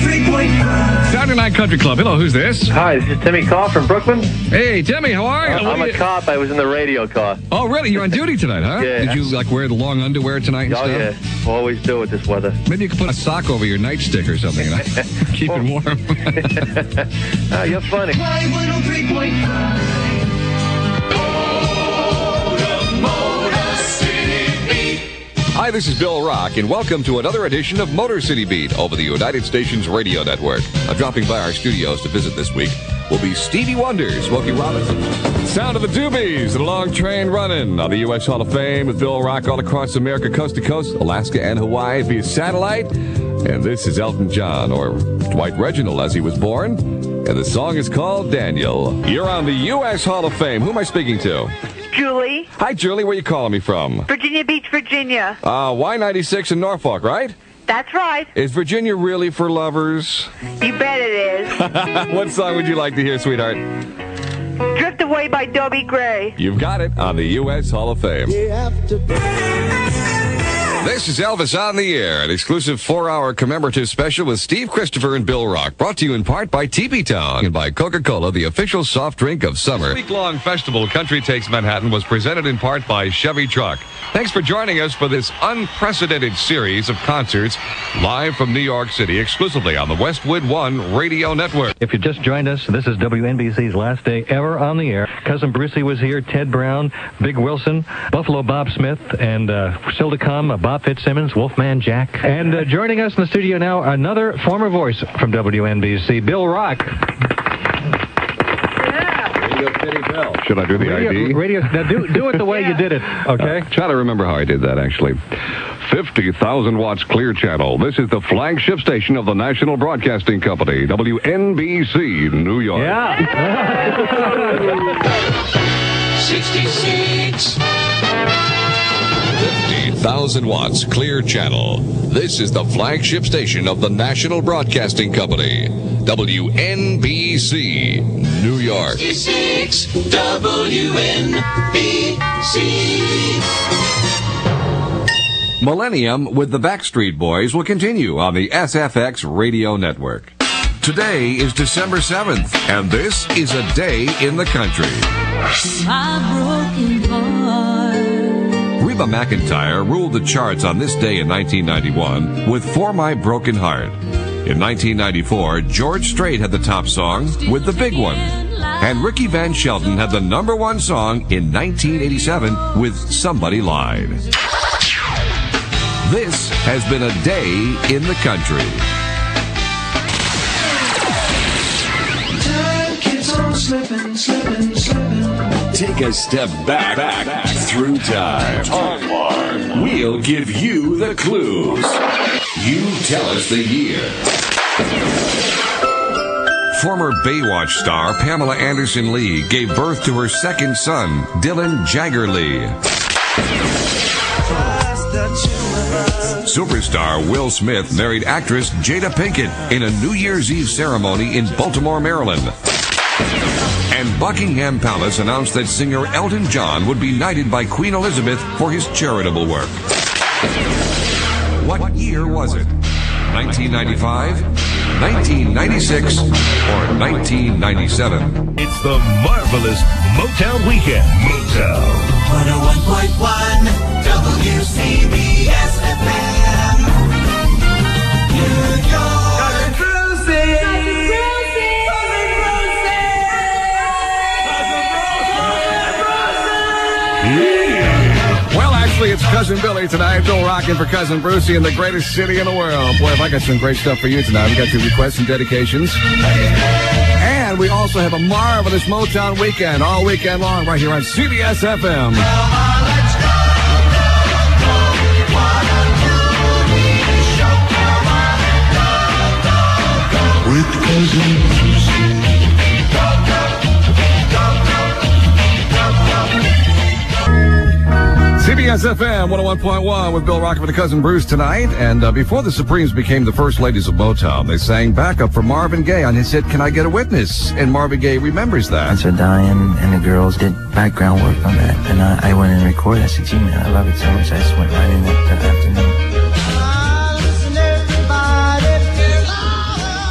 103.5. Saturday Night Country Club. Hello, who's this? Hi, this is Timmy Carr from Brooklyn. Hey, Timmy, how are you? I'm a cop. I was in the radio car. Oh, really? You're on duty tonight, huh? Yeah. Did you, wear the long underwear tonight and Oh, stuff? yeah. Always do with this weather. Maybe you could put a sock over your nightstick or something. Keep it warm. You're funny. 103.5. Hi, this is Bill Rock, and welcome to another edition of Motor City Beat over the United Stations Radio Network. Dropping by our studios to visit this week will be Stevie Wonder, Smokey Robinson. Sound of the Doobies and a long train running on the U.S. Hall of Fame with Bill Rock all across America, coast to coast, Alaska and Hawaii via satellite. And this is Elton John, or Dwight Reginald as he was born. And the song is called Daniel. You're on the U.S. Hall of Fame. Who am I speaking to? Julie. Hi, Julie. Where are you calling me from? Virginia Beach, Virginia. Y96 in Norfolk, right? That's right. Is Virginia really for lovers? You bet it is. What song would you like to hear, sweetheart? Drift Away by Dobie Gray. You've got it on the U.S. Hall of Fame. This is Elvis on the Air, an exclusive 4-hour commemorative special with Steve Christopher and Bill Rock, brought to you in part by TP Town and by Coca-Cola, the official soft drink of summer. The week-long festival, Country Takes Manhattan, was presented in part by Chevy Truck. Thanks for joining us for this unprecedented series of concerts live from New York City, exclusively on the Westwood One Radio Network. If you just joined us, this is WNBC's last day ever on the air. Cousin Brucey was here, Ted Brown, Big Wilson, Buffalo Bob Smith, and still to come, Bob Fitzsimmons, Wolfman Jack. And joining us in the studio now, another former voice from WNBC, Bill Rock. Should I do the ID? Now do it the way you did it, okay? Try to remember how I did that, actually. 50,000 watts clear channel. This is the flagship station of the National Broadcasting Company, WNBC, New York. Yeah. 66. 50,000 watts clear channel. This is the flagship station of the National Broadcasting Company, WNBC, New York. 66 WNBC. Millennium with the Backstreet Boys will continue on the SFX Radio Network. Today is December 7th, and this is a day in the country. My broken heart. Reba McEntire ruled the charts on this day in 1991 with For My Broken Heart. In 1994, George Strait had the top song with The Big One. And Ricky Van Shelton had the #1 song in 1987 with Somebody Lied. This has been a day in the country. Time keeps on slipping, slipping, slipping. Take a step back through time. We'll give you the clues. You tell us the year. Former Baywatch star Pamela Anderson Lee gave birth to her second son, Dylan Jagger Lee. Superstar Will Smith married actress Jada Pinkett in a New Year's Eve ceremony in Baltimore, Maryland. And Buckingham Palace announced that singer Elton John would be knighted by Queen Elizabeth for his charitable work. What year was it? 1995, 1996, or 1997? It's the marvelous Motown Weekend. Motown. 101.1 WCBS FM. New York. Cousin Brucey. Well, actually, it's Cousin Billy tonight. Bill rocking for Cousin Brucey in the greatest city in the world. Boy, have I got some great stuff for you tonight. We got your requests and dedications. And we also have a marvelous Motown weekend all weekend long right here on CBS FM. With Cousin Brucey. CBS FM 101.1 with Bill Rock for the Cousin Bruce tonight. And before the Supremes became the first ladies of Motown, they sang backup for Marvin Gaye on his hit, Can I Get a Witness? And Marvin Gaye remembers that. So Diane and the girls did background work on that. And I went and recorded. I said, gee, man, I love it so much. I just went right in that afternoon.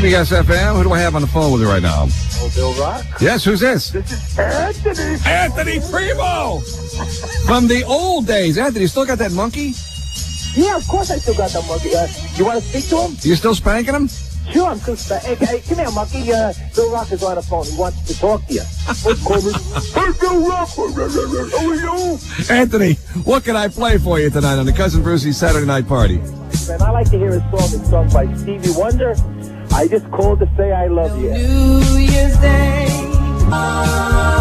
CBS FM. Who do I have on the phone with me right now? Oh, Bill Rock? Yes, who's this? This is Anthony. Anthony Primo! From the old days. Anthony, you still got that monkey? Yeah, of course I still got that monkey. You want to speak to him? You still spanking him? Sure, I'm still spanking. Hey, come here, monkey. Bill Rock is on the phone. He wants to talk to you. Hey, Bill Rock. How are you? Anthony, what can I play for you tonight on the Cousin Brucey's Saturday Night Party? Man, I like to hear a song. It's sung by Stevie Wonder. I just called to say I love you. New Year's Day.